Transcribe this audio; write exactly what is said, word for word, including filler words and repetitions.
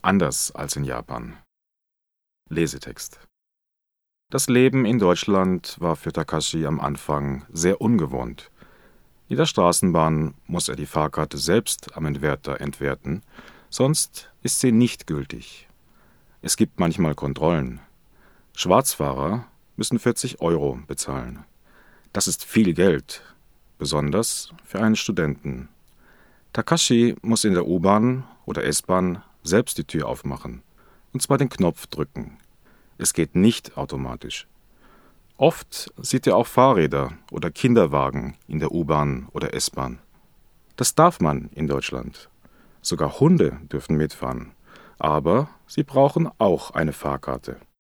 anders als in Japan. Lesetext. Das Leben in Deutschland war für Takashi am Anfang sehr ungewohnt. In der Straßenbahn muss er die Fahrkarte selbst am Entwerter entwerten, sonst ist sie nicht gültig. Es gibt manchmal Kontrollen. Schwarzfahrer müssen vierzig Euro bezahlen. Das ist viel Geld, besonders für einen Studenten. Takashi muss in der U-Bahn oder S-Bahn selbst die Tür aufmachen, und zwar den Knopf drücken. Es geht nicht automatisch. Oft sieht er auch Fahrräder oder Kinderwagen in der U-Bahn oder S-Bahn. Das darf man in Deutschland. Sogar Hunde dürfen mitfahren, aber sie brauchen auch eine Fahrkarte.